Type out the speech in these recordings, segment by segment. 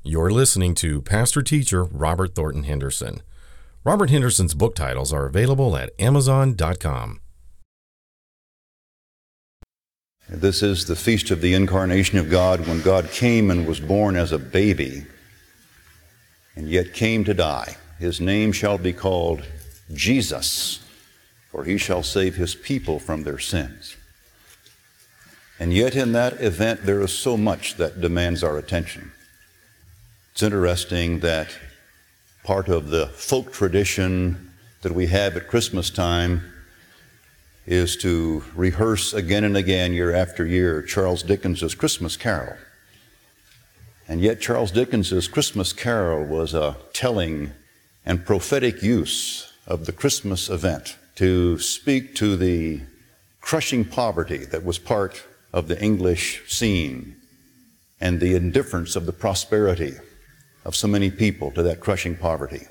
You're listening to Pastor Teacher Robert Thornton Henderson. Robert Henderson's book titles are available at Amazon.com. This is the feast of the incarnation of God, when God came and was born as a baby, and yet came to die. His name shall be called Jesus, for he shall save his people from their sins. And yet in that event there is so much that demands our attention. It's interesting that part of the folk tradition that we have at Christmas time is to rehearse again and again, year after year, Charles Dickens's Christmas Carol. And yet Charles Dickens's Christmas Carol was a telling and prophetic use of the Christmas event to speak to the crushing poverty that was part of the English scene and the indifference of the prosperity of so many people to that crushing poverty.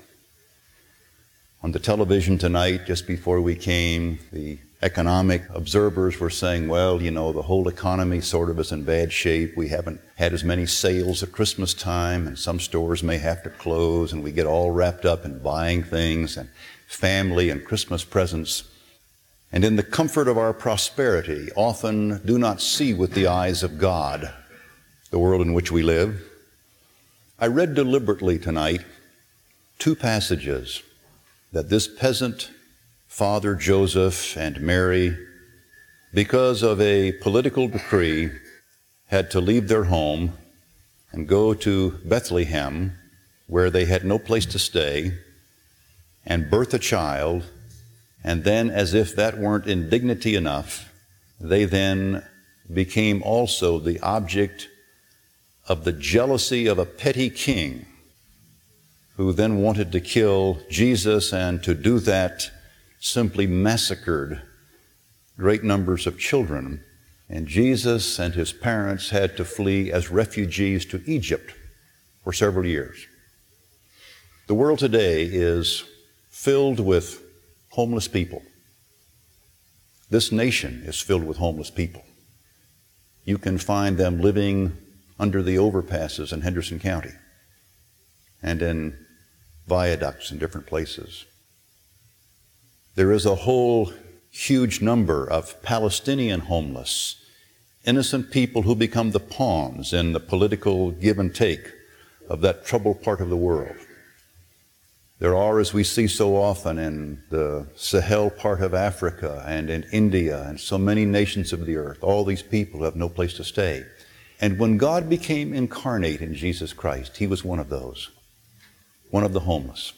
On the television tonight, just before we came, the economic observers were saying, well, you know, the whole economy sort of is in bad shape. We haven't had as many sales at Christmas time, and some stores may have to close, and we get all wrapped up in buying things and family and Christmas presents. And in the comfort of our prosperity, often do not see with the eyes of God the world in which we live. I read deliberately tonight two passages that this peasant Father Joseph and Mary, because of a political decree, had to leave their home and go to Bethlehem, where they had no place to stay, and birth a child. And then, as if that weren't indignity enough, they then became also the object of the jealousy of a petty king, who then wanted to kill Jesus, and to do that simply massacred great numbers of children. And Jesus and his parents had to flee as refugees to Egypt for several years. The world today is filled with homeless people. This nation is filled with homeless people. You can find them living under the overpasses in Henderson County and in viaducts in different places. There is a whole huge number of Palestinian homeless, innocent people who become the pawns in the political give and take of that troubled part of the world. There are, as we see so often in the Sahel part of Africa and in India and so many nations of the earth, all these people who have no place to stay. And when God became incarnate in Jesus Christ, he was one of those, one of the homeless.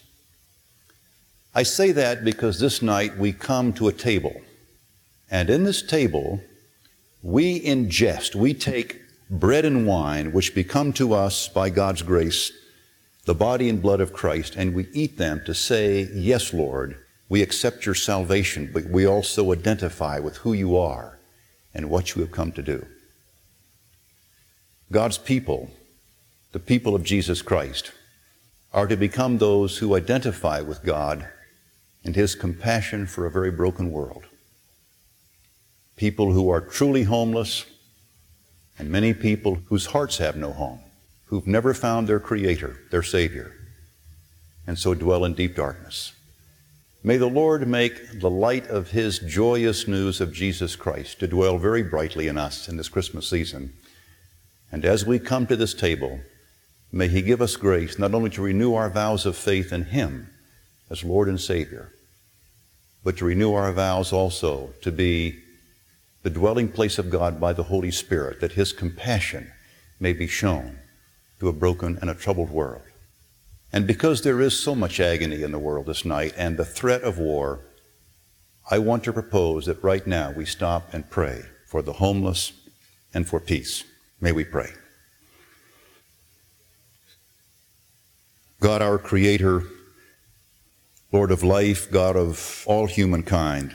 I say that because this night we come to a table, and in this table we ingest, we take bread and wine, which become to us by God's grace the body and blood of Christ, and we eat them to say, yes, Lord, we accept your salvation, but we also identify with who you are and what you have come to do. God's people, the people of Jesus Christ, are to become those who identify with God and his compassion for a very broken world. People who are truly homeless, and many people whose hearts have no home, who've never found their Creator, their Savior, and so dwell in deep darkness. May the Lord make the light of his joyous news of Jesus Christ to dwell very brightly in us in this Christmas season. And as we come to this table, may he give us grace not only to renew our vows of faith in him as Lord and Savior, but to renew our vows also to be the dwelling place of God by the Holy Spirit, that his compassion may be shown to a broken and a troubled world. And because there is so much agony in the world this night and the threat of war, I want to propose that right now we stop and pray for the homeless and for peace. May we pray. God, our Creator, Lord of life, God of all humankind,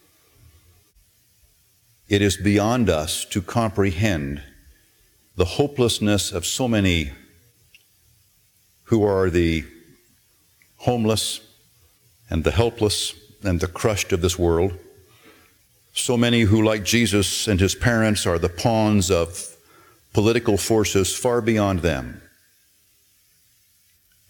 it is beyond us to comprehend the hopelessness of so many who are the homeless and the helpless and the crushed of this world. So many who, like Jesus and his parents, are the pawns of political forces far beyond them.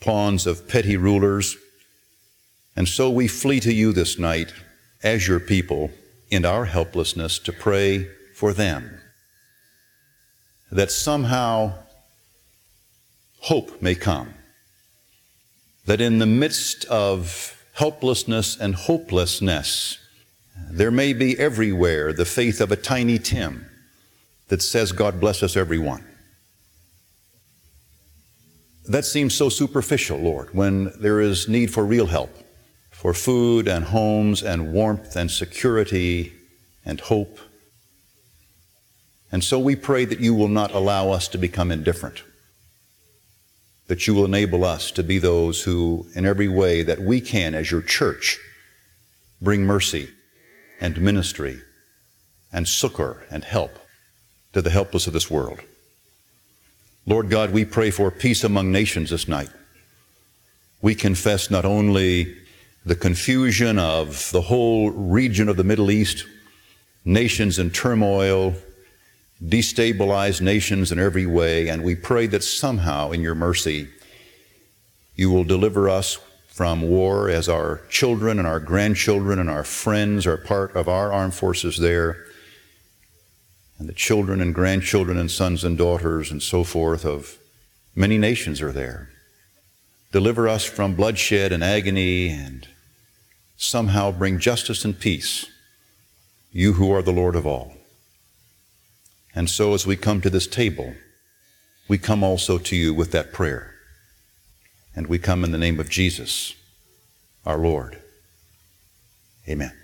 pawns of petty rulers. And so we flee to you this night as your people in our helplessness to pray for them, that somehow hope may come, that in the midst of helplessness and hopelessness, there may be everywhere the faith of a tiny Tim that says, God bless us everyone. That seems so superficial, Lord, when there is need for real help, for food and homes and warmth and security and hope. And so we pray that you will not allow us to become indifferent, that you will enable us to be those who, in every way that we can as your church, bring mercy and ministry and succor and help to the helpless of this world. Lord God, we pray for peace among nations this night. We confess not only the confusion of the whole region of the Middle East, nations in turmoil, destabilized nations in every way, and we pray that somehow in your mercy you will deliver us from war as our children and our grandchildren and our friends are part of our armed forces there, and the children and grandchildren and sons and daughters and so forth of many nations are there. Deliver us from bloodshed and agony and somehow bring justice and peace, you who are the Lord of all. And so as we come to this table, we come also to you with that prayer. And we come in the name of Jesus, our Lord. Amen.